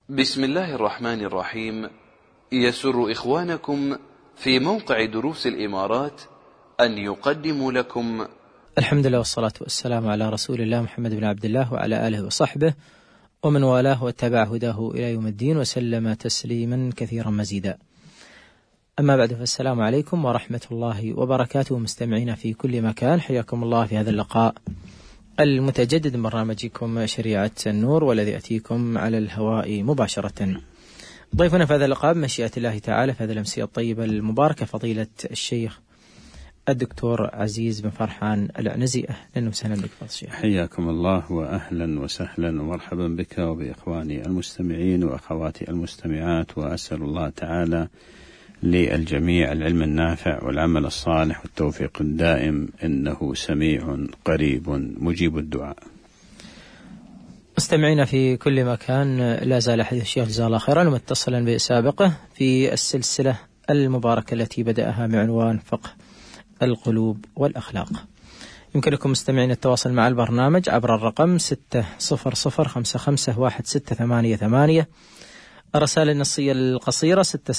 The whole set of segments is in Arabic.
بسم الله الرحمن الرحيم. يسر إخوانكم في موقع دروس الإمارات أن يقدموا لكم الحمد لله والصلاة والسلام على رسول الله محمد بن عبد الله وعلى آله وصحبه ومن والاه واتبع هداه إلى يوم الدين وسلم تسليما كثيرا مزيدا. أما بعد، فالسلام عليكم ورحمة الله وبركاته. مستمعين في كل مكان، حياكم الله في هذا اللقاء المتجدد من برنامجكم شريعة النور، والذي يأتيكم على الهواء مباشرة. ضيفنا في هذا اللقاء بمشيئة الله تعالى في هذه الأمسية الطيبة المباركة فضيلة الشيخ الدكتور عزيز بن فرحان العنزي. أهلا وسهلا بك فضيلة الشيخ. حياكم الله وأهلا وسهلا ومرحبا بك وبإخواني المستمعين وأخواتي المستمعات، وأسأل الله تعالى للجميع العلم النافع والعمل الصالح والتوفيق الدائم، إنه سميع قريب مجيب الدعاء. مستمعين في كل مكان، لا زال حديث الشيخ جزاه الله خيرا متصلا بسابقه في السلسلة المباركة التي بدأها بعنوان فقه القلوب والأخلاق. يمكنكم مستمعين التواصل مع البرنامج عبر الرقم 600551688، الرسائل النصية القصيرة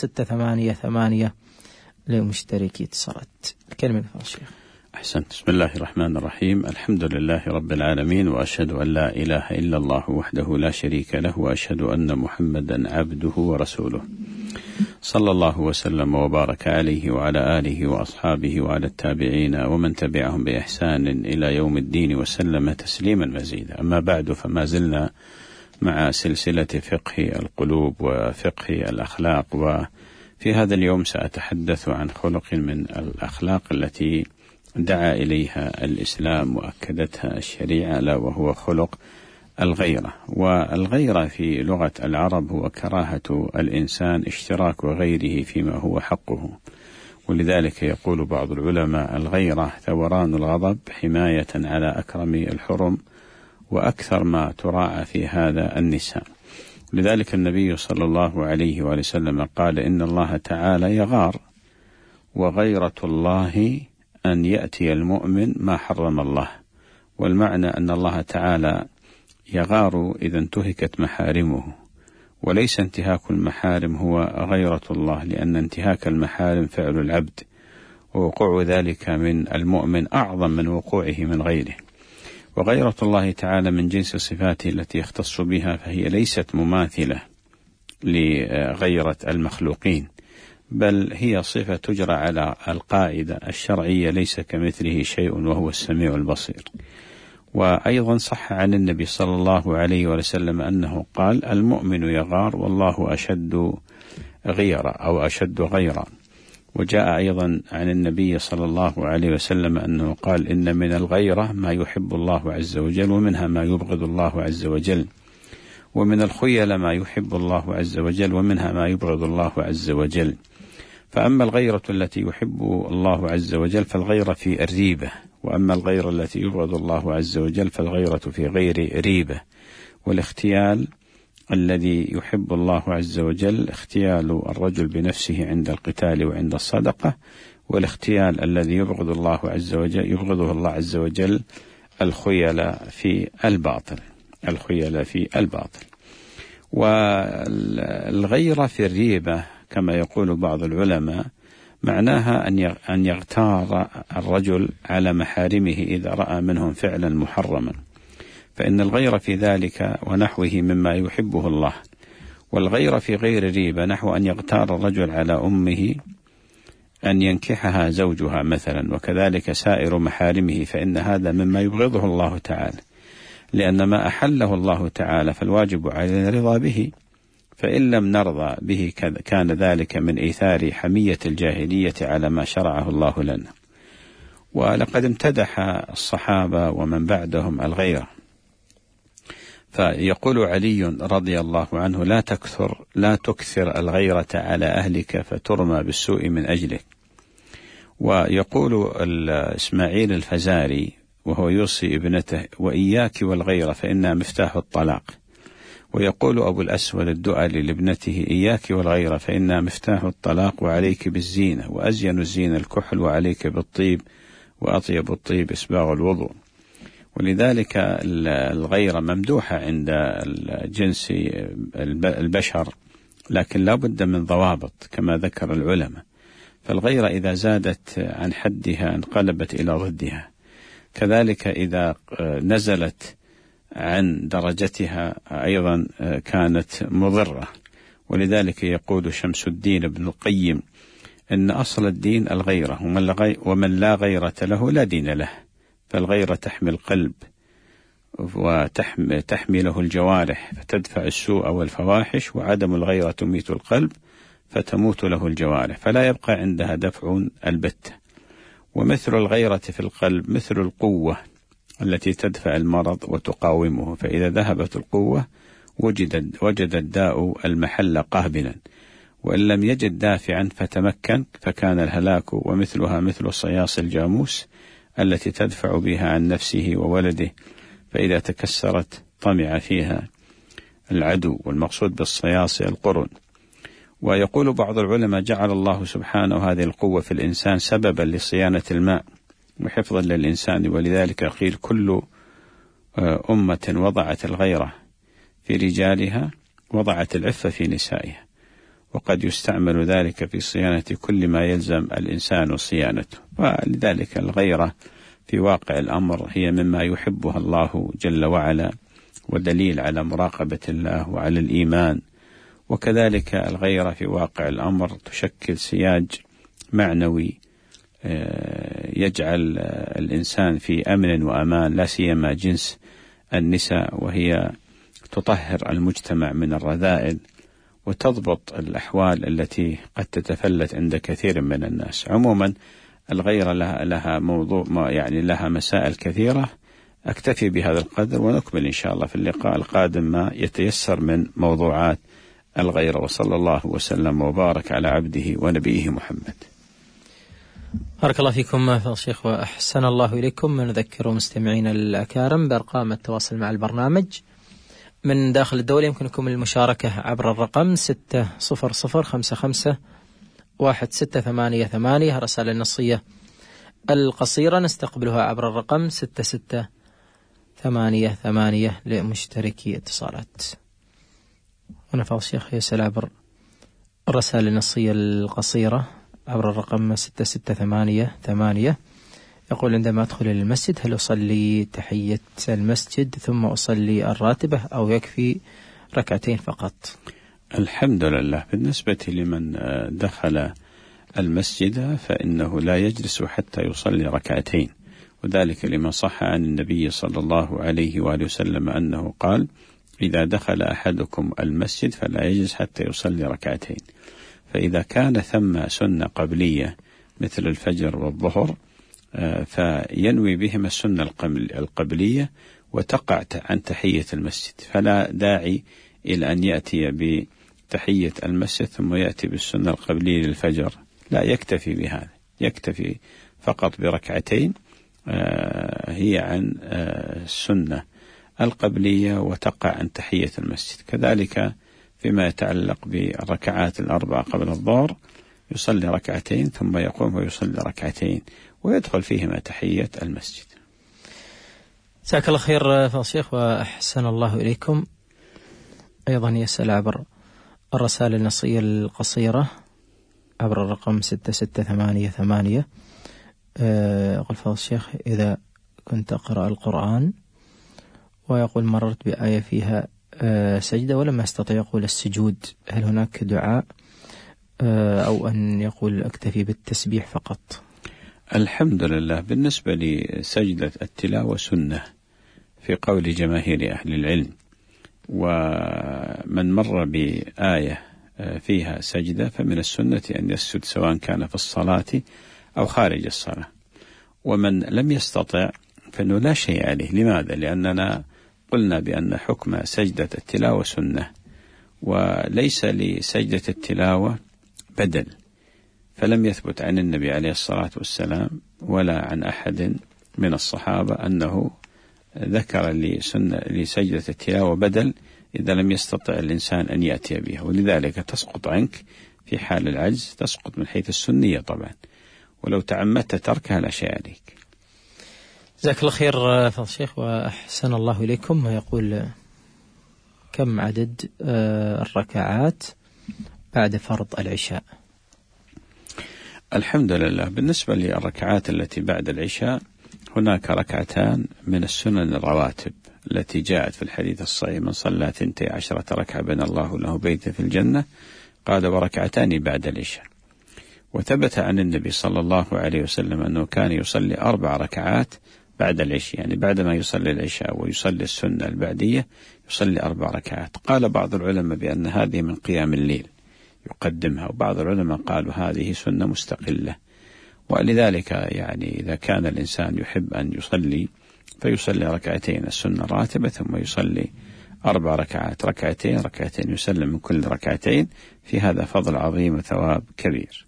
6688 لمشتركي اتصالات. الكلمة لفضل الشيخ. أحسنت. بسم الله الرحمن الرحيم. الحمد لله رب العالمين، وأشهد أن لا إله إلا الله وحده لا شريك له، وأشهد أن محمدا عبده ورسوله، صلى الله وسلم وبارك عليه وعلى آله وأصحابه وعلى التابعين ومن تبعهم بإحسان إلى يوم الدين وسلم تسليما مزيدا. أما بعد، فما زلنا مع سلسلة فقه القلوب وفقه الأخلاق، وفي هذا اليوم سأتحدث عن خلق من الأخلاق التي دعا إليها الإسلام وأكدتها الشريعة، لا وهو خلق الغيرة. والغيرة في لغة العرب هو كراهة الإنسان اشتراك غيره فيما هو حقه، ولذلك يقول بعض العلماء: الغيرة ثوران الغضب حماية على أكرم الحرم، وأكثر ما تراعى في هذا النساء. لذلك النبي صلى الله عليه وسلم قال: إن الله تعالى يغار، وغيرة الله أن يأتي المؤمن ما حرم الله. والمعنى أن الله تعالى يغار إذا انتهكت محارمه، وليس انتهاك المحارم هو غيرة الله، لأن انتهاك المحارم فعل العبد، ووقوع ذلك من المؤمن أعظم من وقوعه من غيره. وغيرة الله تعالى من جنس صفاته التي يختص بها، فهي ليست مماثلة لغيرة المخلوقين، بل هي صفة تجرى على القاعدة الشرعية: ليس كمثله شيء وهو السميع البصير. وأيضا صح عن النبي صلى الله عليه وسلم أنه قال: المؤمن يغار والله أشد غيرة أو أشد غيرة. وجاء أيضا عن النبي صلى الله عليه وسلم أنه قال: إن من الغيرة ما يحب الله عز وجل، ومنها ما يبغض الله عز وجل، ومن الخيل ما يحب الله عز وجل، ومنها ما يبغض الله عز وجل. فأما الغيرة التي يحب الله عز وجل فالغيرة في الريبة، وأما الغيرة التي يبغض الله عز وجل فالغيرة في غير ريبة. والاختيال الذي يحب الله عز وجل اختيال الرجل بنفسه عند القتال وعند الصدقة، والاختيال الذي يبغض الله عز وجل يبغضه الله عز وجل الخيل في الباطل. الخيل في الباطل. والغيرة في الريبة كما يقول بعض العلماء معناها أن يغتار الرجل على محارمه إذا رأى منهم فعلا محرما، فإن الغيرة في ذلك ونحوه مما يحبه الله. والغيرة في غير ريبة نحو أن يغتار الرجل على أمه أن ينكحها زوجها مثلا، وكذلك سائر محارمه، فإن هذا مما يبغضه الله تعالى، لأن ما أحله الله تعالى فالواجب علينا الرضا به، فإن لم نرضى به كان ذلك من إيثار حمية الجاهلية على ما شرعه الله لنا. ولقد امتدح الصحابة ومن بعدهم الغيرة، فيقول علي رضي الله عنه: لا تكثر الغيرة على أهلك فترمى بالسوء من أجلك. ويقول إسماعيل الفزاري وهو يوصي ابنته: وإياك والغيرة فإنها مفتاح الطلاق. ويقول أبو الأسود الدؤلي لابنته: إياك والغيرة فإنها مفتاح الطلاق، وعليك بالزينة، وأزين الزينة الكحل، وعليك بالطيب، وأطيب الطيب إسباغ الوضوء. ولذلك الغيرة ممدوحة عند الجنس البشر، لكن لا بد من ضوابط كما ذكر العلماء. فالغيرة إذا زادت عن حدها انقلبت إلى ضدها، كذلك إذا نزلت عن درجتها أيضا كانت مضرة. ولذلك يقول شمس الدين ابن القيم إن أصل الدين الغيرة، ومن لا غيرة له لا دين له. فالغيرة تحمي القلب وتحمي له الجوارح فتدفع السوء والفواحش، وعدم الغيرة تميت القلب فتموت له الجوارح، فلا يبقى عندها دفع البتة. ومثل الغيرة في القلب مثل القوة التي تدفع المرض وتقاومه، فإذا ذهبت القوة وجد الداء المحل قابلا، وإن لم يجد دافعا فتمكن فكان الهلاك. ومثلها مثل صياص الجاموس التي تدفع بها عن نفسه وولده، فإذا تكسرت طمع فيها العدو، والمقصود بالصياص القرن. ويقول بعض العلماء جعل الله سبحانه هذه القوة في الإنسان سببا لصيانة الماء وحفظا للإنسان، ولذلك قيل كل أمة وضعت الغيرة في رجالها وضعت العفة في نسائها، وقد يستعمل ذلك في صيانة كل ما يلزم الإنسان صيانته. ولذلك الغيرة في واقع الأمر هي مما يحبها الله جل وعلا، ودليل على مراقبة الله وعلى الإيمان. وكذلك الغيرة في واقع الأمر تشكل سياج معنوي يجعل الإنسان في أمن وأمان، لا سيما جنس النساء، وهي تطهر المجتمع من الرذائل وتضبط الأحوال التي قد تتفلت عند كثير من الناس. عموما الغيرة لها موضوع يعني لها مسائل كثيرة. أكتفي بهذا القدر، ونكمل إن شاء الله في اللقاء القادم ما يتيسر من موضوعات الغيرة. وصلى الله وسلم وبارك على عبده ونبيه محمد. بارك الله فيكم فضيلة الشيخ وأحسن الله إليكم. نذكر مستمعين الأكارم بأرقام التواصل مع البرنامج من داخل الدولة. يمكنكم المشاركة عبر الرقم 600551688. رسالة النصية القصيرة نستقبلها عبر الرقم 6688 لمشتركي اتصالات. هنا فضيلة الشيخ يسأل عبر الرسالة النصية القصيرة عبر الرقم 6688. يقول: عندما أدخل المسجد هل أصلي تحية المسجد ثم أصلي الراتبة أو يكفي ركعتين فقط؟ الحمد لله. بالنسبة لمن دخل المسجد فإنه لا يجلس حتى يصلي ركعتين، وذلك لما صح عن النبي صلى الله عليه وآله وسلم أنه قال: إذا دخل أحدكم المسجد فلا يجلس حتى يصلي ركعتين. فإذا كان ثم سنة قبلية مثل الفجر والظهر فينوي بهما السنة القبلية وتقع عن تحية المسجد، فلا داعي إلى أن يأتي بتحية المسجد ثم يأتي بالسنة القبلية للفجر، لا، يكتفي بهذا، يكتفي فقط بركعتين هي عن السنة القبلية وتقع عن تحية المسجد. كذلك فيما يتعلق بالركعات الأربعة قبل الظهر يصلي ركعتين ثم يقوم ويصلي ركعتين ويدخل فيهما تحية المسجد. جزاك الله خير فضيلة الشيخ وأحسن الله إليكم. أيضا يسأل عبر الرسالة النصية القصيرة عبر الرقم 6688. يقول فضيلة الشيخ: إذا كنت أقرأ القرآن ويقول مررت بآية فيها سجدة ولم أستطيع يقول السجود، هل هناك دعاء أو أن يقول أكتفي بالتسبيح فقط؟ الحمد لله. بالنسبة لسجدة التلاوة سنة في قول جماهير أهل العلم، ومن مر بآية فيها سجدة فمن السنة أن يسجد سواء كان في الصلاة أو خارج الصلاة. ومن لم يستطع فإنه لا شيء عليه. لماذا؟ لأننا قلنا بأن حكم سجدة التلاوة سنة، وليس لسجدة التلاوة بدل، فلم يثبت عن النبي عليه الصلاة والسلام ولا عن أحد من الصحابة أنه ذكر لسجدة التلاوة بدل إذا لم يستطع الإنسان أن يأتي بها، ولذلك تسقط عنك في حال العجز، تسقط من حيث السنية طبعا، ولو تعمدت تركها لا شيء عليك. جزاك الله خير فضل الشيخ وأحسن الله إليكم. يقول كم عدد الركعات بعد فرض العشاء؟ الحمد لله، بالنسبة للركعات التي بعد العشاء هناك ركعتان من السنن الرواتب التي جاءت في الحديث الصحيح: من صلى 12 ركعة بنى الله له بيتا في الجنة، قال وركعتان بعد العشاء. وثبت عن النبي صلى الله عليه وسلم أنه كان يصلي 4 ركعات بعد العشاء، يعني بعدما يصلي العشاء ويصلي السنة البعدية يصلي 4 ركعات. قال بعض العلماء بأن هذه من قيام الليل يقدمها، وبعض العلماء قالوا هذه سنة مستقلة. ولذلك يعني إذا كان الإنسان يحب أن يصلي فيصلي ركعتين السنة الراتبة، ثم يصلي 4 ركعات، ركعتين يسلم من كل ركعتين، في هذا فضل عظيم وثواب كبير.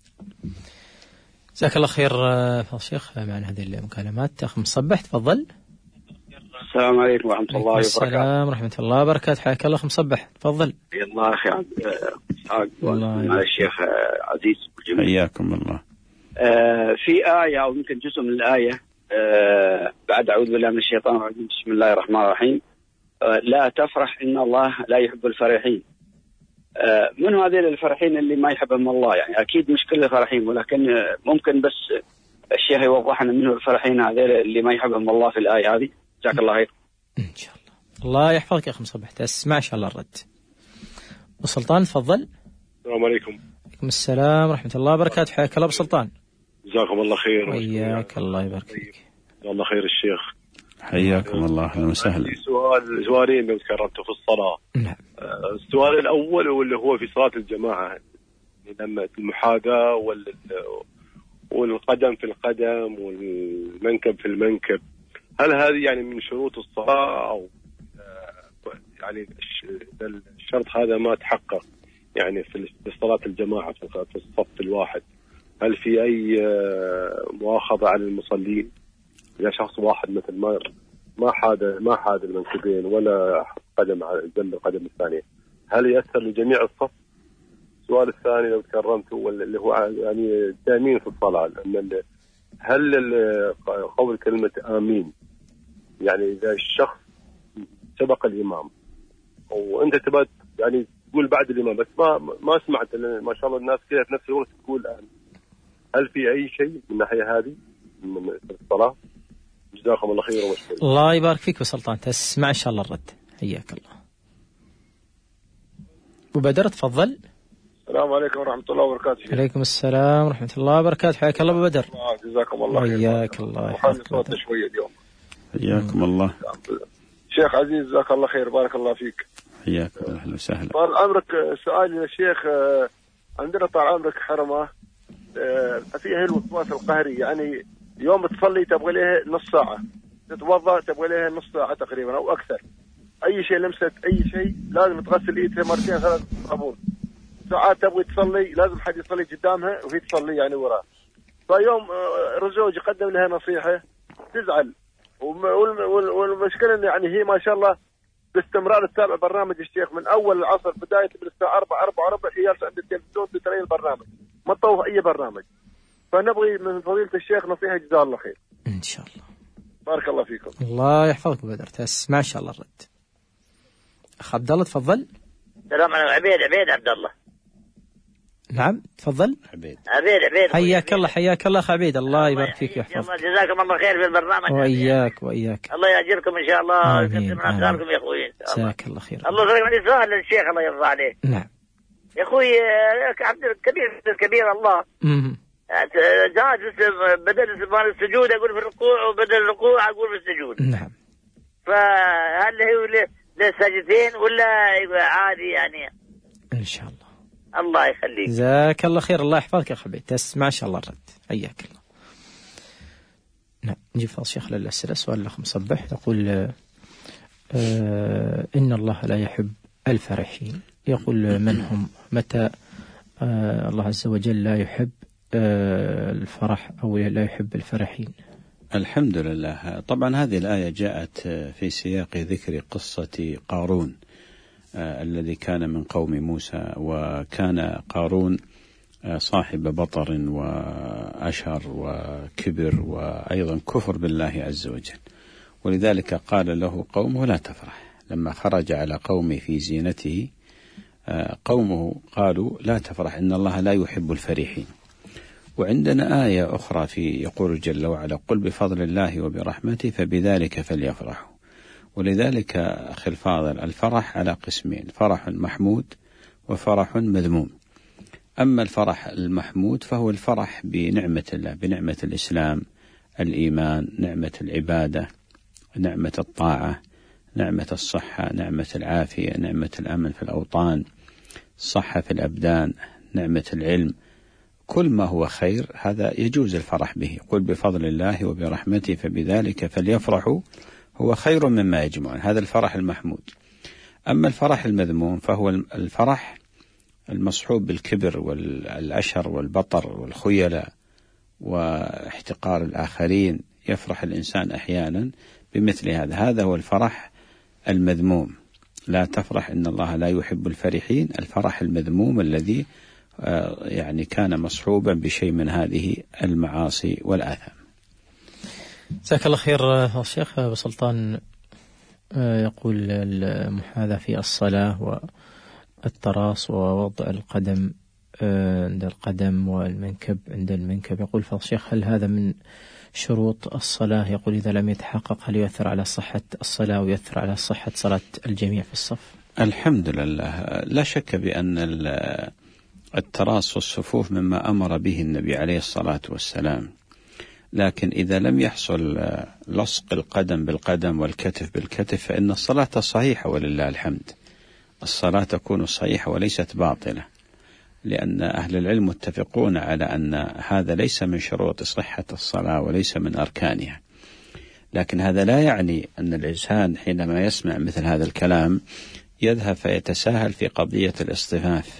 جزاك الله خير فضل الشيخ. معنا هذه المكالمات. أخ مصبح تفضل. السلام عليكم ورحمة الله وبركاته. السلام ورحمة الله وبركاته. حياك الله أخ مصبح تفضل. الله أخي إسحاق مع الشيخ عزيز. حياكم الله. في آية أو يمكن جزء من الآية بعد أعوذ بالله من الشيطان الرجيم بسم الله الرحمن الرحيم لا تفرح إن الله لا يحب الفرحين. من هذين الفرحين اللي ما يحبهم الله؟ يعني أكيد مش كل الفرحين، ولكن ممكن بس الشيخ يوضح لنا منه الفرحين هذين اللي ما يحبهم الله في الآية هذه. جزاك الله خير. إن شاء الله. الله يحفظك يا أخي مصبح، تسمع إن شاء الله الرد. وسلطان تفضل. السلام عليكم. عليكم السلام ورحمة الله وبركاته. حياك الله بسلطان. جزاكم الله خير. وإياك الله يبارك فيك. جزاك الله خير الشيخ. حياكم الله، أهلا وسهلا. سؤالين لو تكرمتوا في الصلاة. نعم. السؤال الأول واللي هو في صلاة الجماعة، لما المحاذاة والقدم في القدم والمنكب في المنكب، هل هذه يعني من شروط الصلاة أو يعني الشرط هذا ما تحقق يعني في صلاة الجماعة في الصف الواحد؟ هل في أي مؤاخذة على المصلين إذا شخص واحد مثل ما حاد المنكبين ولا قدم على جنب القدم الثانية، هل يأثر لجميع الصف؟ السؤال الثاني لو تكرمتوا اللي هو يعني التأمين في الصلاة، هل قول كلمة آمين يعني إذا الشخص سبق الإمام وأنت تبغى يعني تقول بعد الإمام بس ما سمعت، ما شاء الله الناس كذا في نفس الوقت تقول آمين، هل في أي شيء من الناحية هذه من الصلاة؟ جزاكم الله خير ومشكور. الله يبارك فيك وسلطان، تسمع إن شاء الله الرد. حياك الله. وبدر تفضل. السلام عليكم ورحمة الله وبركاته. عليكم السلام ورحمة الله وبركاته. حياك الله أبو بدر. جزاكم الله خير. حياك الله. حياك صوت شوية اليوم. حياكم الله. شيخ عزيز جزاك الله خير، بارك الله فيك. حياك الله، أهلا وسهلا. طال عمرك سؤال يا شيخ، عندنا طال عمرك حرمة فيها الوسواس القهري، يعني يوم تصلي تبغى لها نص ساعة، تتوضأ تبغى لها نص ساعة تقريبا أو أكثر، أي شيء لمست أي شيء لازم تغسل إيدها مرتين 3 صابون، ساعات تبغي تصلي لازم حد يصلي قدامها وهي تصلي يعني وراء، فيوم الزوج يقدم لها نصيحة تزعل، والمشكلة إن يعني هي ما شاء الله باستمرار تتابع برنامج الشيخ من أول العصر بداية من الساعة 4 هي جالسة عند التلفزيون تتابع البرنامج، ما تطوف أي برنامج، فنبغي من فضيلة الشيخ نصيحة جزاه الله خير. إن شاء الله. بارك الله فيكم. الله يحفظك بدر، تسمع إن شاء الله الرد. أخ عبد الله تفضل. السلام عليكم. عبيد عبد الله. نعم تفضل. عبيد. حياك الله حياك الله أخ عبيد، الله يبارك فيك ويحفظك. جزاكم الله خير في البرنامج. وإياك. الله يأجركم إن شاء الله. آمين. من أخباركم يا أخوي. جزاك الله خير. الله يسلمك. عندي سؤال للشيخ الله يرضى عليه. نعم. يا أخوي عبد الكبير الله. زاد بدل السجود أقول في الركوع وبدل الركوع أقول في السجود. نعم. فهل هو للسجدتين ولا عادي يعني؟ إن شاء الله. الله يخليك. جزاك الله خير، الله يحفظك يا أخي، تسمع إن شاء الله الرد. حياك الله. نعم نجيب فضل الشيخ للأسئلة. سؤال الأخ مصبح يقول إن الله لا يحب الفرحين، يقول من هم؟ متى الله عز وجل لا يحب الفرح أو لا يحب الفرحين؟ الحمد لله. طبعا هذه الآية جاءت في سياق ذكر قصة قارون الذي كان من قوم موسى، وكان قارون صاحب بطر وأشر وكبر وأيضا كفر بالله عز وجل. ولذلك قال له قومه لا تفرح. لما خرج على قومه في زينته قومه قالوا لا تفرح إن الله لا يحب الفرحين. وعندنا آية أخرى يقول جل وعلا قل بفضل الله وبرحمته فبذلك فليفرحوا. ولذلك أخي الفاضل الفرح على قسمين: فرح محمود وفرح مذموم. أما الفرح المحمود فهو الفرح بنعمة الله، بنعمة الإسلام، الإيمان، نعمة العبادة، نعمة الطاعة، نعمة الصحة، نعمة العافية، نعمة الأمن في الأوطان، الصحة في الأبدان، نعمة العلم. كل ما هو خير هذا يجوز الفرح به. قل بفضل الله وبرحمته فبذلك فليفرحوا هو خير مما يجمعون. هذا الفرح المحمود. أما الفرح المذموم فهو الفرح المصحوب بالكبر والأشر والبطر والخيلة واحتقار الآخرين. يفرح الإنسان أحيانا بمثل هذا. هذا هو الفرح المذموم. لا تفرح إن الله لا يحب الفرحين. الفرح المذموم الذي يعني كان مصحوبا بشيء من هذه المعاصي والآثام. جزاك الله خير الشيخ أبو سلطان. يقول المحاذاة في الصلاة والتراص ووضع القدم عند القدم والمنكب عند المنكب. يقول فالشيخ هل هذا من شروط الصلاة؟ يقول إذا لم يتحقق هل يؤثر على صحة الصلاة ويؤثر على صحة صلاة الجميع في الصف؟ الحمد لله، لا شك بأن التراص والصفوف مما أمر به النبي عليه الصلاة والسلام. لكن إذا لم يحصل لصق القدم بالقدم والكتف بالكتف فإن الصلاة صحيحة ولله الحمد. الصلاة تكون صحيحة وليست باطلة، لأن أهل العلم متفقون على أن هذا ليس من شروط صحة الصلاة وليس من أركانها. لكن هذا لا يعني أن الإنسان حينما يسمع مثل هذا الكلام يذهب فيتساهل في قضية الاصطفاف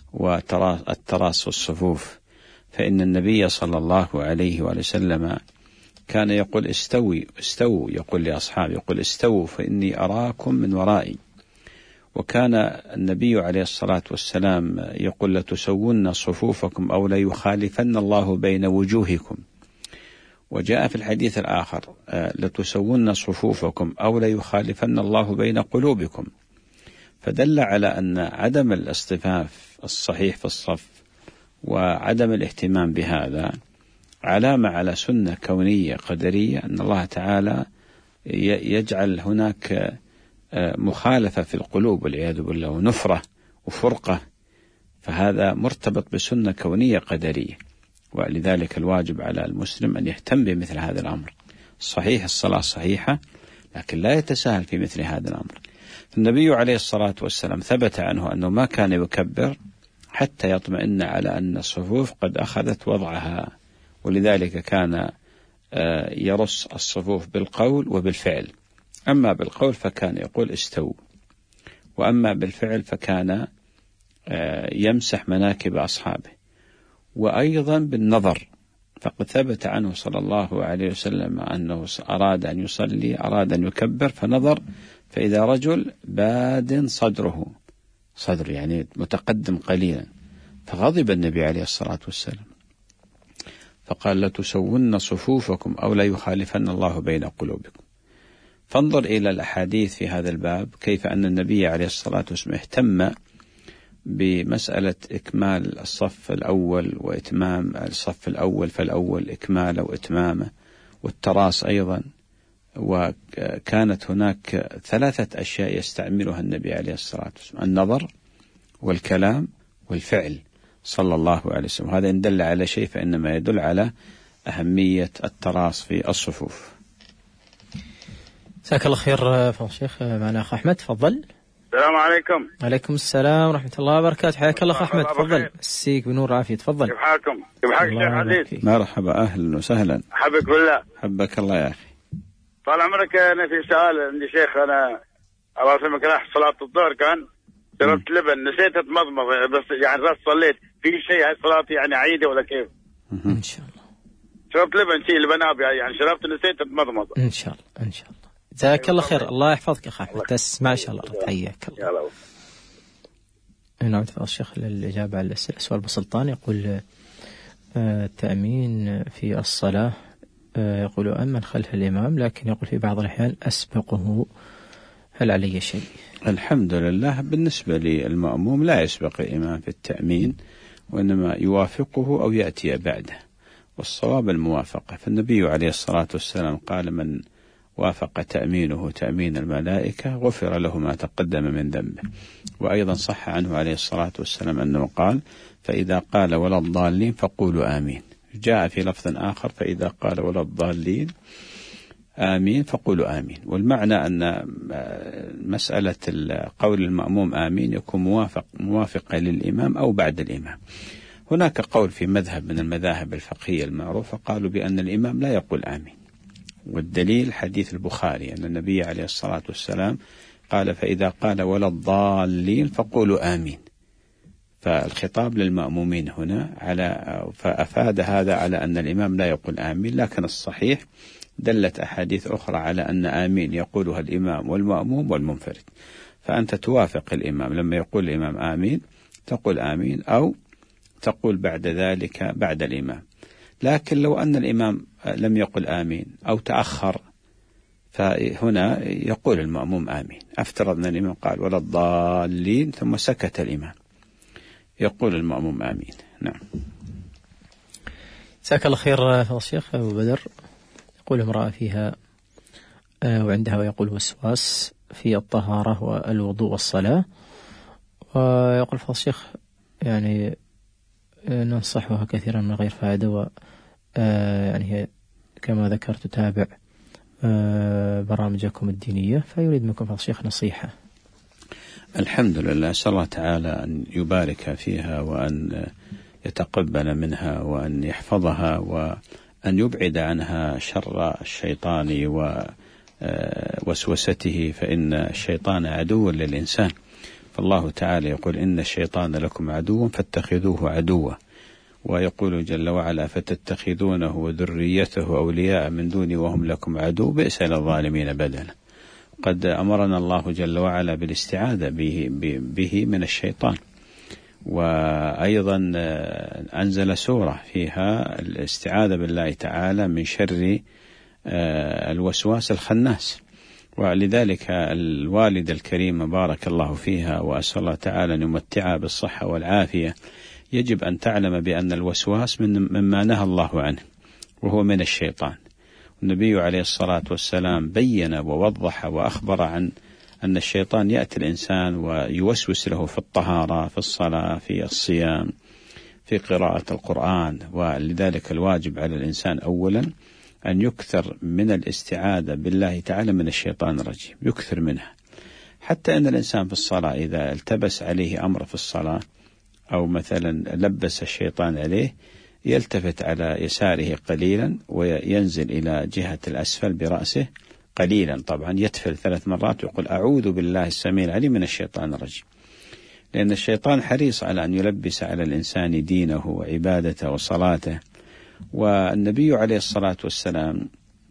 والتراص والصفوف. فإن النبي صلى الله عليه وسلم كان يقول استووا، يقول لأصحابه يقول استووا فإني أراكم من ورائي. وكان النبي عليه الصلاة والسلام يقول لتسون صفوفكم أو ليخالفن الله بين وجوهكم. وجاء في الحديث الآخر لتسون صفوفكم أو ليخالفن الله بين قلوبكم. فدل على أن عدم الاصطفاف الصحيح في الصف وعدم الاهتمام بهذا علامة على سنة كونية قدرية، أن الله تعالى يجعل هناك مخالفة في القلوب والعياذ بالله ونفرة وفرقة. فهذا مرتبط بسنة كونية قدرية، ولذلك الواجب على المسلم أن يهتم بمثل هذا الأمر. صحيح الصلاة صحيحة، لكن لا يتساهل في مثل هذا الأمر. النبي عليه الصلاة والسلام ثبت عنه أنه ما كان يكبر حتى يطمئن على أن الصفوف قد أخذت وضعها، ولذلك كان يرص الصفوف بالقول وبالفعل. أما بالقول فكان يقول استووا، وأما بالفعل فكان يمسح مناكب أصحابه. وأيضا بالنظر، فقد ثبت عنه صلى الله عليه وسلم أنه أراد أن يصلي، أراد أن يكبر فنظر فإذا رجل باد صدر يعني متقدم قليلا، فغضب النبي عليه الصلاة والسلام فقال لتسون صفوفكم أو لا يخالفن الله بين قلوبكم. فانظر إلى الأحاديث في هذا الباب كيف أن النبي عليه الصلاة والسلام اهتم بمسألة إكمال الصف الأول وإتمام الصف الأول فالأول إكماله وإتمامه، والتراص أيضا. وكانت هناك 3 أشياء يستعملها النبي عليه الصلاة والسلام: النظر والكلام والفعل صلى الله عليه وسلم. هذا إن دل على شيء فإنما يدل على أهمية التراص في الصفوف. جزاك الله خير فضل الشيخ. معنا أخ أحمد، تفضل. السلام عليكم. عليكم السلام ورحمة الله وبركاته. حياك الله أخ أحمد، تفضل. مسيك بنور عافية، تفضل. كيف حالكم؟ كيف حالك شيخ عزيز؟ مرحبا، أهلا وسهلا. حبك بالله. حبك الله يا أخي. طال عمرك. أنا في سؤال عندي شيخ. أنا الله يسلمك راح صلاة الظهر كان شربت لبن نسيت أتمضمض، بس يعني رأس صليت في شيء. هاي صلاتي يعني عيدة ولا كيف؟ إن شاء الله. شربت لبن شيء لبناب يعني شربت نسيت أتمضمض. إن شاء الله إن شاء الله. جزاك الله خير، الله يحفظك يا أخ أحمد. تسمع إن شاء الله. حياك الله. نعم الشيخ الإجابة على السؤال بسلطان. يقول التأمين في الصلاة، يقول أمن خلف الإمام، لكن يقول في بعض الأحيان أسبقه، هل علي شيء؟ الحمد لله، بالنسبة للمأموم لا يسبق الإمام في التأمين، وإنما يوافقه أو يأتي بعده، والصواب الموافقة. فالنبي عليه الصلاة والسلام قال: من وافق تأمينه تأمين الملائكة غفر له ما تقدم من ذنبه. وأيضا صح عنه عليه الصلاة والسلام أنه قال: فإذا قال ولا الضالين فقولوا آمين. جاء في لفظ آخر: فإذا قال ولا الضالين آمين فقولوا آمين. والمعنى أن مسألة قول المأموم آمين يكون موافقة للإمام أو بعد الإمام. هناك قول في مذهب من المذاهب الفقهية المعروفة قالوا بأن الإمام لا يقول آمين، والدليل حديث البخاري أن النبي عليه الصلاة والسلام قال: فإذا قال ولا الضالين فقولوا آمين. فالخطاب للمأمومين هنا فأفاد هذا على أن الإمام لا يقول آمين، لكن الصحيح دلت أحاديث أخرى على أن آمين يقولها الإمام والمأموم والمنفرد. فأنت توافق الإمام لما يقول الإمام آمين تقول آمين، أو تقول بعد ذلك بعد الإمام. لكن لو أن الإمام لم يقل آمين أو تأخر، فهنا يقول المأموم آمين. أفترض أن الإمام قال ولا الضالين ثم سكت الإمام، يقول المأموم آمين. نعم. جزاك الله خير فضيلة الشيخ أبو بدر. يقول امرأة فيها وعندها ويقول وسواس في الطهارة والوضوء والصلاة، ويقول فضيلة الشيخ يعني ننصحها كثيرا من غير فائدة، يعني هي كما ذكرت تتابع برامجكم الدينية، فيريد منكم فضيلة الشيخ نصيحة. الحمد لله، أسأل الله تعالى أن يبارك فيها وأن يتقبل منها وأن يحفظها وأن يبعد عنها شر الشيطان ووسوسته، فإن الشيطان عدو للإنسان. فالله تعالى يقول: إن الشيطان لكم عدو فاتخذوه عدوا. ويقول جل وعلا: فتتخذونه وذريته أولياء من دوني وهم لكم عدو بئس للظالمين بدلا. قد أمرنا الله جل وعلا بالاستعاذة به من الشيطان، وأيضا أنزل سورة فيها الاستعاذة بالله تعالى من شر الوسواس الخناس. ولذلك الوالدة الكريمة بارك الله فيها وأسأل الله تعالى أن يمتعها بالصحة والعافية يجب أن تعلم بأن الوسواس مما نهى الله عنه، وهو من الشيطان. النبي عليه الصلاة والسلام بين ووضح وأخبر عن أن الشيطان يأتي الإنسان ويوسوس له في الطهارة، في الصلاة، في الصيام، في قراءة القرآن. ولذلك الواجب على الإنسان أولا أن يكثر من الاستعاذة بالله تعالى من الشيطان الرجيم، يكثر منها، حتى أن الإنسان في الصلاة إذا التبس عليه أمر في الصلاة أو مثلا لبس الشيطان عليه يلتفت على يساره قليلا وينزل إلى جهة الأسفل برأسه قليلا، طبعا يتفل 3 مرات ويقول: أعوذ بالله السميع العليم من الشيطان الرجيم. لأن الشيطان حريص على أن يلبس على الإنسان دينه وعبادته وصلاته. والنبي عليه الصلاة والسلام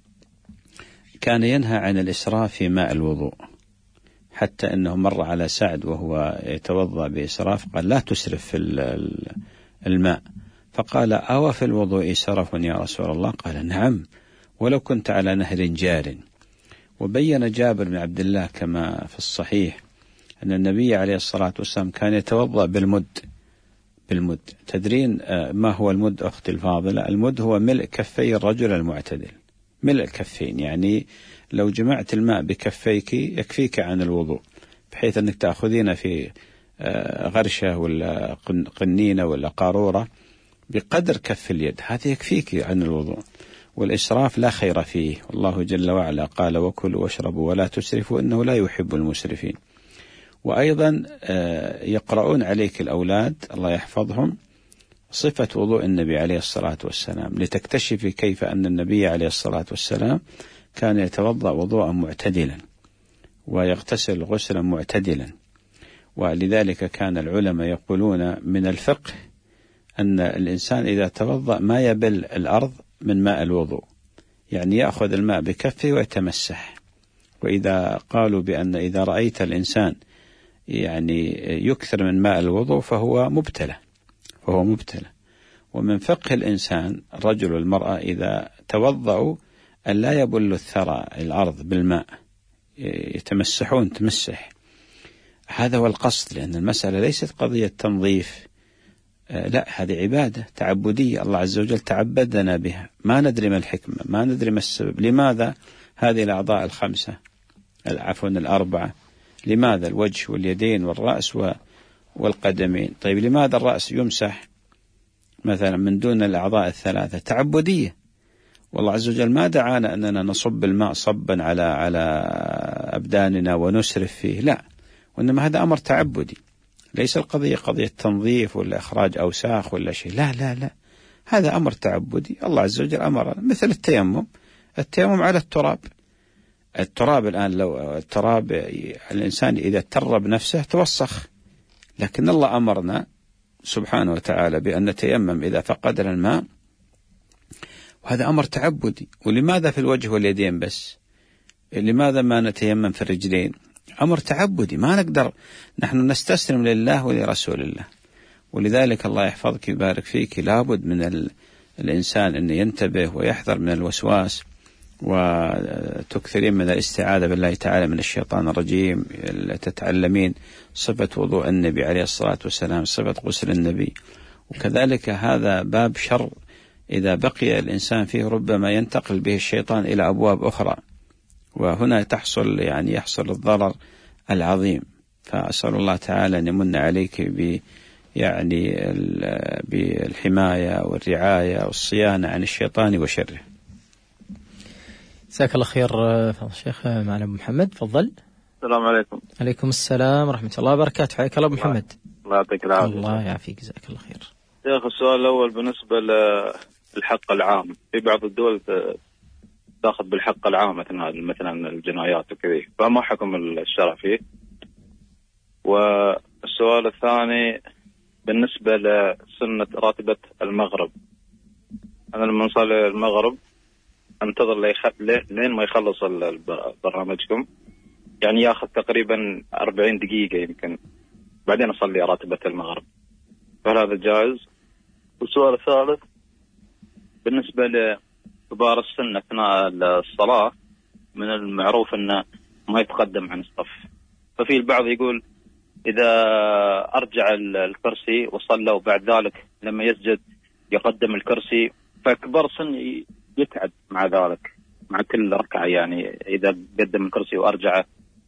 كان ينهى عن الإسراف في ماء الوضوء، حتى أنه مر على سعد وهو يتوضأ بإسراف قال: لا تسرف في الماء. فقال: أو في الوضوء سرف يا رسول الله؟ قال: نعم، ولو كنت على نهر جار. وبين جابر بن عبد الله كما في الصحيح أن النبي عليه الصلاة والسلام كان يتوضأ بالمد. تدرين ما هو المد أختي الفاضلة؟ المد هو ملء كفي الرجل المعتدل، ملء كفين، يعني لو جمعت الماء بكفيك يكفيك عن الوضوء، بحيث أنك تأخذين في غرشة ولا قنينة ولا قارورة بقدر كف اليد، هذا يكفيك عن الوضوء. والإسراف لا خير فيه، والله جل وعلا قال: وكلوا واشربوا ولا تسرفوا إنه لا يحب المسرفين. وأيضا يقرؤون عليك الأولاد الله يحفظهم صفة وضوء النبي عليه الصلاة والسلام، لتكتشفي كيف أن النبي عليه الصلاة والسلام كان يتوضأ وضوءا معتدلا ويغتسل غسلا معتدلا. ولذلك كان العلماء يقولون من الفقه أن الإنسان إذا توضأ ما يبل الأرض من ماء الوضوء، يعني يأخذ الماء بكفه ويتمسح. وإذا قالوا بأن إذا رأيت الإنسان يعني يكثر من ماء الوضوء فهو مبتلى. ومن فقه الإنسان الرجل والمرأة إذا توضأوا أن لا يبل الثرى الأرض بالماء، يتمسحون تمسح. هذا هو القصد، لأن المسألة ليست قضية تنظيف، لا، هذه عبادة تعبدية الله عز وجل تعبدنا بها، ما ندري ما الحكمة، ما ندري ما السبب، لماذا هذه الأعضاء الخمسة، عفوا الأربعة، لماذا الوجه واليدين والرأس والقدمين؟ طيب لماذا الرأس يمسح مثلا من دون الأعضاء الثلاثة؟ تعبدية، والله عز وجل ما دعانا أننا نصب الماء صبا على أبداننا ونسرف فيه، لا، وإنما هذا أمر تعبدي، ليس القضية قضية تنظيف ولا إخراج أوساخ ولا شيء، لا لا لا، هذا أمر تعبدي الله عز وجل أمر. مثل التيمم على التراب الآن، لو التراب الإنسان إذا ترب نفسه توسخ، لكن الله أمرنا سبحانه وتعالى بأن نتيمم إذا فقدنا الماء، وهذا أمر تعبدي. ولماذا في الوجه واليدين بس؟ لماذا ما نتيمم في الرجلين؟ أمر تعبدي، ما نقدر نحن نستسلم لله ولرسول الله. ولذلك الله يحفظك ويبارك فيك، لابد من الإنسان أن ينتبه ويحذر من الوسواس، وتكثرين من الاستعاذة بالله تعالى من الشيطان الرجيم، تتعلمين صفة وضوء النبي عليه الصلاة والسلام، صفة غسل النبي. وكذلك هذا باب شر إذا بقي الإنسان فيه ربما ينتقل به الشيطان إلى أبواب أخرى، وهنا يحصل الضرر العظيم. فأسأل الله تعالى أن يمن عليك بالحماية والرعاية والصيانة عن الشيطان وشره. جزاك الله خير فضل الشيخ. معنا أبو محمد، تفضل. السلام عليكم. عليكم السلام ورحمة الله وبركاته. حياك الله أبو محمد. الله يعطيك العافية. الله يعافيك، جزاك الله خير. شيخ، السؤال الأول بالنسبة للحق العام، في بعض الدول تأخذ بالحق العام مثلا الجنايات وكذا، فما حكم الشرع فيه؟ والسؤال الثاني بالنسبة لسنة راتبة المغرب، أنا لما نصلي المغرب انتظر لين ما يخلص برنامجكم، يعني ياخذ تقريبا 40 دقيقة يمكن، بعدين أصلي راتبة المغرب، فهل هذا جائز؟ والسؤال الثالث بالنسبة لكبار السن أثناء الصلاة، من المعروف أنه ما يتقدم عن الصف، ففي البعض يقول إذا أرجع الكرسي وصلى وبعد ذلك لما يسجد يقدم الكرسي، فكبار السن يتعب مع ذلك مع كل ركعة، يعني إذا قدم الكرسي وأرجعه،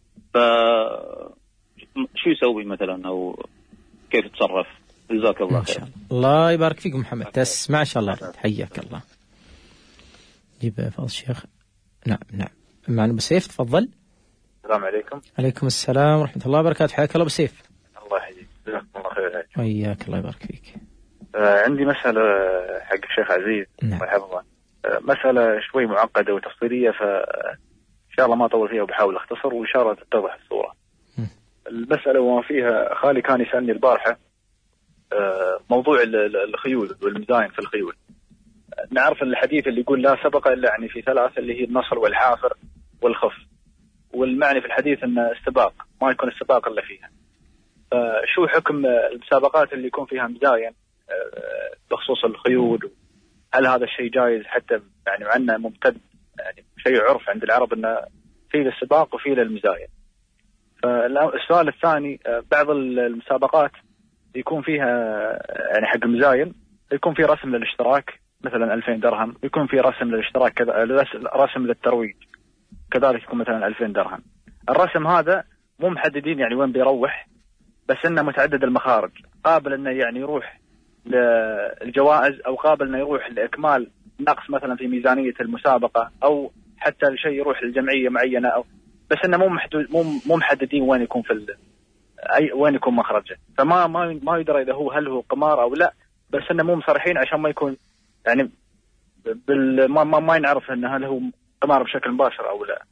شو يسوي مثلا أو كيف يتصرف؟ جزاك الله خير. الله يبارك فيكم محمد، تسمع إن شاء الله، حياك الله. جيب فضل الشيخ. نعم معنا أبو سيف، تفضل. السلام عليكم. عليكم السلام ورحمة الله وبركاته. حياك الله أبو سيف. الله يحييك، جزاكم الله خير. وياك، الله يبارك فيك. عندي مسألة حق الشيخ عزيز الله يحفظه، مسألة شوي معقدة وتفصيلية، فإن شاء الله ما أطول فيها وبحاول أختصر وإن شاء الله تتضح الصورة. المسألة وما فيها، خالي كان يسألني البارحة موضوع الخيول والمزاين في الخيول. نعرف الحديث اللي يقول لا سبق إلا يعني في ثلاثة، اللي هي النصر والحافر والخف، والمعنى في الحديث أن السباق ما يكون السباق إلا فيها. فشو حكم المسابقات اللي يكون فيها مزاين بخصوص الخيول؟ هل هذا الشيء جائز حتى يعني عنا ممتد، يعني شيء عرف عند العرب أنه في للسباق وفي للمزاين؟ فالسؤال الثاني، بعض المسابقات يكون فيها يعني حق المزاين يكون في رسم للاشتراك مثلا 2000 درهم، يكون في رسم للاشتراك كذا، رسم للترويج كذلك يكون مثلا 2000 درهم. الرسم هذا مو محددين يعني وين بيروح، بس انه متعدد المخارج، قابل انه يعني يروح للجوائز، او قابل انه يروح لاكمال نقص مثلا في ميزانية المسابقة، او حتى الشيء يروح للجمعية معينة، او بس انه مو محددين وين يكون وين يكون مخرجه. فما ما يدرى اذا هل هو قمار او لا، بس انه مو مصرحين عشان ما يكون يعني ما ينعرف انه هل هو قمار بشكل مباشر او لا.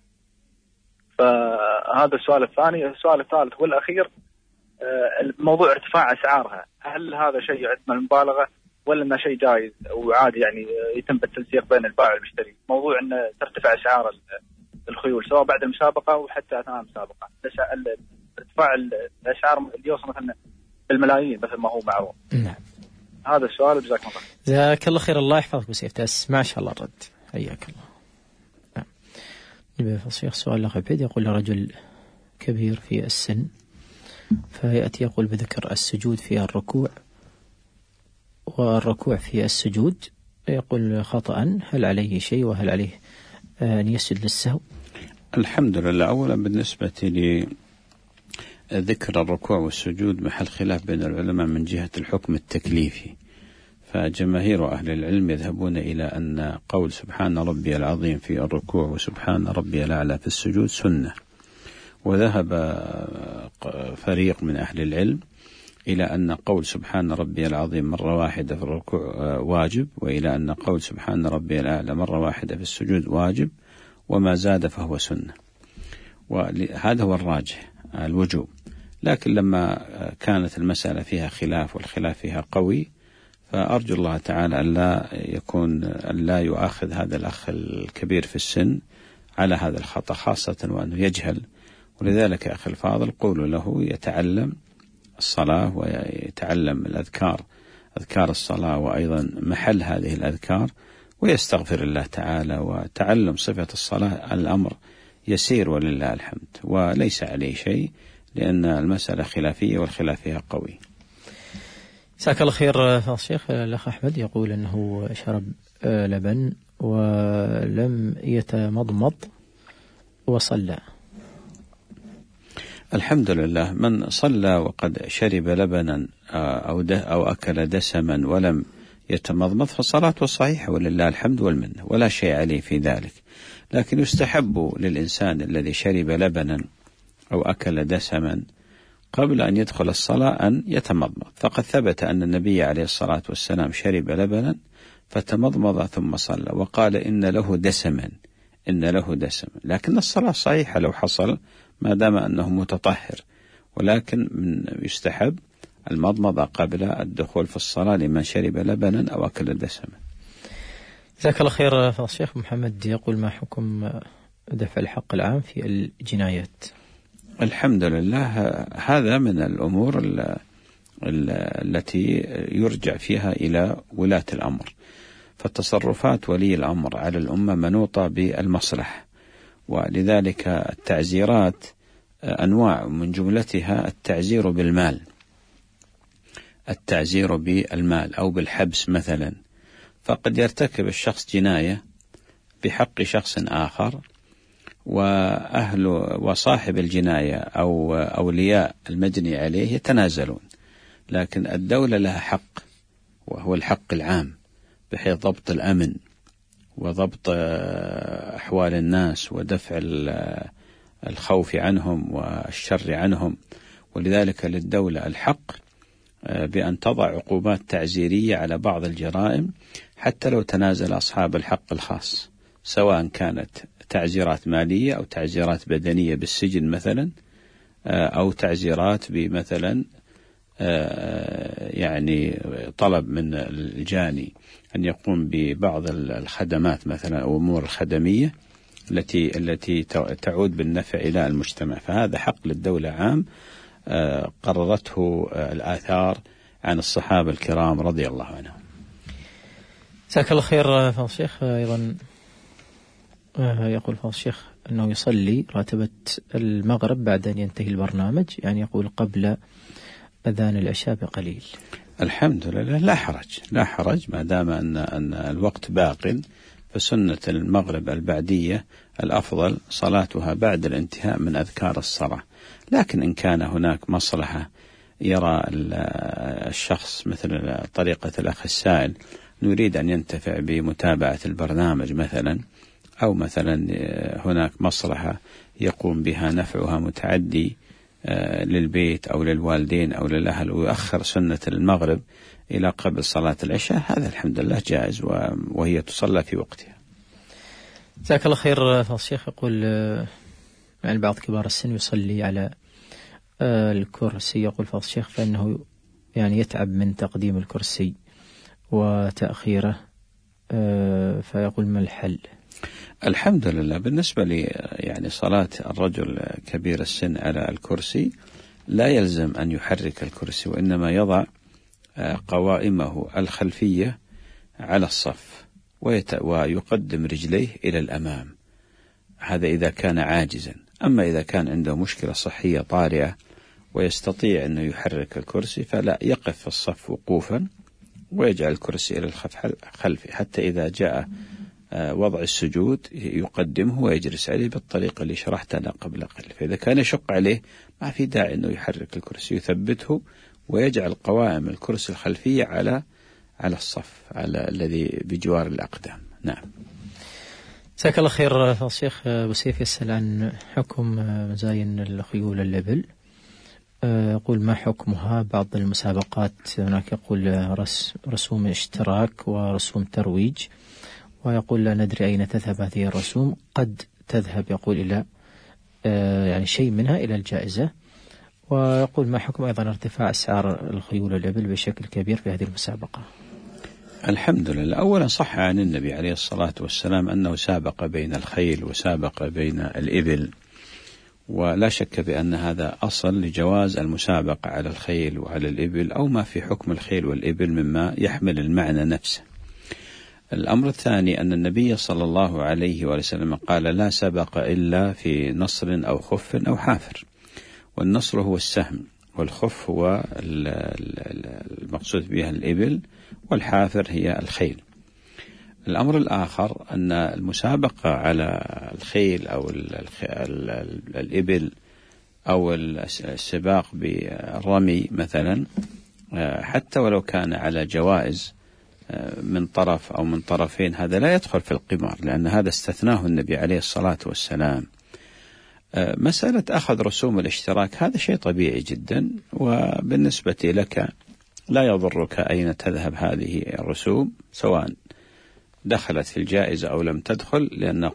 فهذا السؤال الثاني. السؤال الثالث والاخير، موضوع ارتفاع اسعارها، هل هذا شيء يعد من المبالغه ولا انه شيء جائز وعادي يعني يتم بالتنسيق بين البائع والمشتري؟ موضوع ان ترتفع اسعار الخيول سواء بعد المسابقه وحتى اثناء المسابقه، ارتفاع الأشعار يوصل مثلا بالملايين مثل ما هو معروف. نعم. هذا السؤال، جزاك الله خير. جزاك الله خير، الله يحفظك بسيف ما شاء الله الرد، حياك الله. نعم. الشيخ سؤال أخ عبيد يقول رجل كبير في السن فيأتي يقول بذكر السجود في الركوع والركوع في السجود، يقول خطأ، هل عليه شيء وهل عليه أن يسجد للسهو؟ الحمد لله. أولا بالنسبة لذكر الركوع والسجود محل خلاف بين العلماء من جهة الحكم التكليفي، فجماهير أهل العلم يذهبون إلى أن قول سبحان ربي العظيم في الركوع وسبحان ربي الأعلى في السجود سنة، وذهب فريق من أهل العلم إلى أن قول سبحان ربي العظيم مرة واحدة في الركوع واجب، وإلى أن قول سبحان ربي الأعلى مرة واحدة في السجود واجب، وما زاد فهو سنة، وهذا هو الراجح الوجوب. لكن لما كانت المسألة فيها خلاف والخلاف فيها قوي، فأرجو الله تعالى أن لا يؤاخذ هذا الأخ الكبير في السن على هذا الخطأ، خاصة وأنه يجهل. ولذلك يا أخي الفاضل قول له يتعلم الصلاة ويتعلم الأذكار، أذكار الصلاة وأيضا محل هذه الأذكار، ويستغفر الله تعالى. وتعلم صفة الصلاة الأمر يسير ولله الحمد، وليس عليه شيء، لأن المسألة خلافية والخلاف فيها قوي. جزاك الله خير فضيلة الشيخ. الأخ أحمد يقول أنه شرب لبن ولم يتمضمض وصلى. الحمد لله، من صلى وقد شرب لبنا أو أكل دسما ولم يتمضمض فصلاته صحيحة ولله الحمد والمنة، ولا شيء عليه في ذلك. لكن يستحب للإنسان الذي شرب لبنا أو أكل دسما قبل أن يدخل الصلاة أن يتمضمض، فقد ثبت أن النبي عليه الصلاة والسلام شرب لبنا فتمضمض ثم صلى وقال إن له دسما، لكن الصلاة صحيحة لو حصل ما دام أنه متطهر، ولكن يستحب المضمضة قبل الدخول في الصلاة لمن شرب لبنا أو أكل دسما. جزاك الله خير فضيلة الشيخ. محمد يقول ما حكم دفع الحق العام في الجنايات؟ الحمد لله، هذا من الأمور التي يرجع فيها إلى ولاة الأمر، فالتصرفات ولي الأمر على الأمة منوطة بالمصلحة، ولذلك التعزيرات أنواع، من جملتها التعزير بالمال أو بالحبس مثلا. فقد يرتكب الشخص جناية بحق شخص آخر، وصاحب الجناية أو أولياء المجني عليه يتنازلون، لكن الدولة لها حق، وهو الحق العام، بحيث ضبط الأمن وضبط أحوال الناس ودفع الخوف عنهم والشر عنهم. ولذلك للدولة الحق بأن تضع عقوبات تعزيرية على بعض الجرائم حتى لو تنازل أصحاب الحق الخاص، سواء كانت تعزيرات مالية أو تعزيرات بدنية بالسجن مثلا، أو تعزيرات بمثلا يعني طلب من الجاني أن يقوم ببعض الخدمات مثلا أو أمور الخدمية التي تعود بالنفع إلى المجتمع. فهذا حق للدولة عام قررته الآثار عن الصحابة الكرام رضي الله عنهم. جزاك الله خير فضيلة الشيخ. أيضا يقول فضيلة الشيخ أنه يصلي راتبة المغرب بعد أن ينتهي البرنامج، يعني يقول قبل أذان العشاء بقليل. الحمد لله، لا حرج ما دام أن الوقت باق، فسنة المغرب البعدية الأفضل صلاتها بعد الانتهاء من أذكار الصلاة. لكن إن كان هناك مصلحة يرى الشخص مثل طريقة الأخ السائل نريد أن ينتفع بمتابعة البرنامج مثلا، أو مثلا هناك مصلحة يقوم بها نفعها متعدي للبيت أو للوالدين أو للأهل، ويؤخر سنة المغرب إلى قبل صلاة العشاء، هذا الحمد لله جائز وهي تصلى في وقتها. جزاك الله خير فضيلة الشيخ. يقول يعني بعض كبار السن يصلي على الكرسي، يقول فضيلة الشيخ فإنه يعني يتعب من تقديم الكرسي وتأخيره، فيقول ما الحل؟ الحمد لله. بالنسبة لي يعني صلاة الرجل كبير السن على الكرسي لا يلزم أن يحرك الكرسي، وإنما يضع قوائمه الخلفية على الصف ويقدم رجليه إلى الأمام، هذا إذا كان عاجزا. أما إذا كان عنده مشكلة صحية طارئة ويستطيع أن يحرك الكرسي فلا، يقف في الصف وقوفا ويجعل الكرسي إلى الخلف، حتى إذا جاء وضع السجود يقدمه ويجلس عليه بالطريقة اللي شرحتها قبل قليل. فإذا كان يشق عليه ما في داعي أنه يحرك الكرسي، يثبته ويجعل قوائم الكرسي الخلفية على الصف، على الذي بجوار الأقدام. نعم. جزاك الله خير. الشيخ أبو سيف يسأل عن حكم مزاين الخيول اللبل، يقول ما حكمها؟ بعض المسابقات هناك يقول رسوم اشتراك ورسوم ترويج، ويقول لا ندري أين تذهب هذه الرسوم، قد تذهب يقول إلى يعني شيء منها إلى الجائزة، ويقول ما حكم أيضا ارتفاع أسعار الخيول الإبل بشكل كبير في هذه المسابقة؟ الحمد لله. أولا صح عن النبي عليه الصلاة والسلام أنه سابق بين الخيل وسابق بين الإبل، ولا شك بأن هذا أصل لجواز المسابقة على الخيل وعلى الإبل أو ما في حكم الخيل والإبل مما يحمل المعنى نفسه. الأمر الثاني أن النبي صلى الله عليه وسلم قال لا سبق إلا في نصر أو خف أو حافر، والنصر هو السهم، والخف هو المقصود بها الإبل، والحافر هي الخيل. الأمر الآخر أن المسابقة على الخيل أو الإبل أو السباق بالرمي مثلا، حتى ولو كان على جوائز من طرف أو من طرفين، هذا لا يدخل في القمار، لأن هذا استثناه النبي عليه الصلاة والسلام. مسألة أخذ رسوم الاشتراك هذا شيء طبيعي جدا، وبالنسبة لك لا يضرك أين تذهب هذه الرسوم، سواء دخلت في الجائزة أو لم تدخل، لأن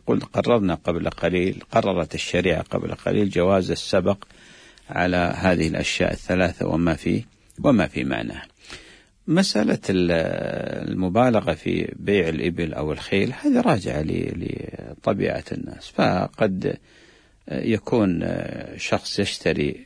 قررت الشريعة قبل قليل جواز السبق على هذه الأشياء الثلاثة وما في معناها. مسألة المبالغة في بيع الإبل أو الخيل هذه راجعة لطبيعة الناس، فقد يكون شخص يشتري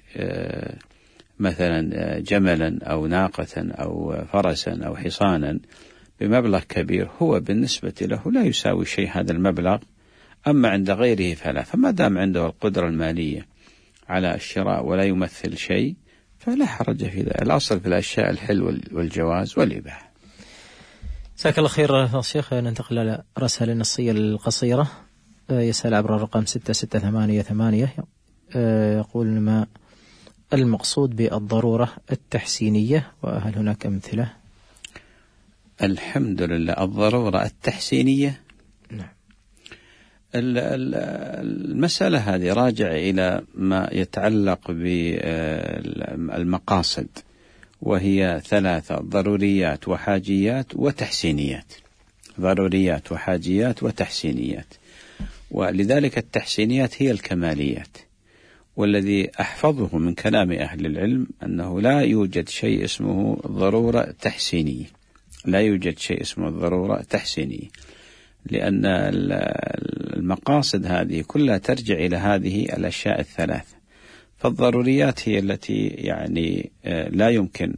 مثلا جملا أو ناقة أو فرسا أو حصانا بمبلغ كبير، هو بالنسبة له لا يساوي شيء هذا المبلغ، أما عند غيره فلا. فما دام عنده القدرة المالية على الشراء ولا يمثل شيء فلا حرج في ذلك. الأصل في الأشياء الحل والجواز والإباحة. جزاك الله خير الشيخ. ننتقل إلى رسالة النصية القصيرة. يسأل عبر الرقم 6688، يقول ما المقصود بالضرورة التحسينية، وهل هناك أمثلة؟ الحمد لله. الضرورة التحسينية، نعم. المسألة هذه راجع إلى ما يتعلق بالمقاصد، وهي ثلاثة: ضروريات وحاجيات وتحسينيات. ضروريات وحاجيات وتحسينيات، ولذلك التحسينيات هي الكماليات. والذي أحفظه من كلام أهل العلم أنه لا يوجد شيء اسمه ضرورة تحسينية، لا يوجد شيء اسمه الضرورة تحسينية، لأن المقاصد هذه كلها ترجع إلى هذه الأشياء الثلاثة. فالضروريات هي التي يعني لا يمكن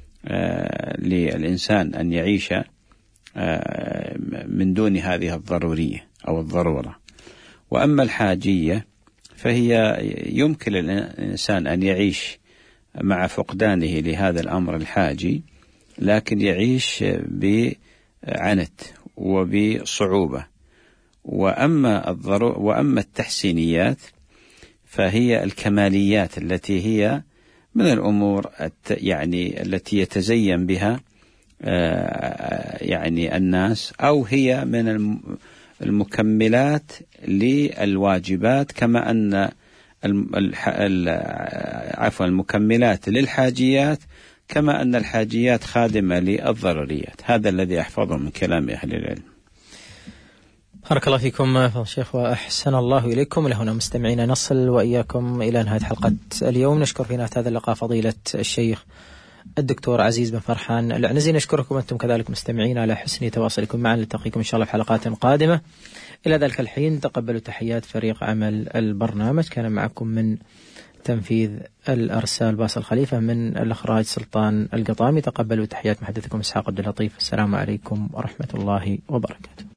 للإنسان أن يعيش من دون هذه الضرورية أو الضرورة. وأما الحاجية فهي يمكن للإنسان أن يعيش مع فقدانه لهذا الأمر الحاجي، لكن يعيش بعنت وبصعوبة. وأما التحسينيات فهي الكماليات التي هي من الأمور يعني التي يتزين بها يعني الناس، أو هي من المكملات للواجبات، كما أن المكملات للحاجيات، كما أن الحاجيات خادمة للضروريات. هذا الذي أحفظه من كلام أهل العلم. بارك الله فيكم شيخ وأحسن الله إليكم. لهنا مستمعين نصل وإياكم إلى نهاية حلقة اليوم. نشكر في نهاية هذا اللقاء فضيلة الشيخ الدكتور عزيز بن فرحان العنزي. نشكركم أنتم كذلك مستمعين على حسن تواصلكم معنا. نلتقيكم إن شاء الله في حلقات قادمة. إلى ذلك الحين تقبلوا تحيات فريق عمل البرنامج. كان معكم من تنفيذ الأرسال باص الخليفة، من الإخراج سلطان القطامي. تقبلوا تحيات محدثكم إسحاق عبد اللطيف. السلام عليكم ورحمة الله وبركاته.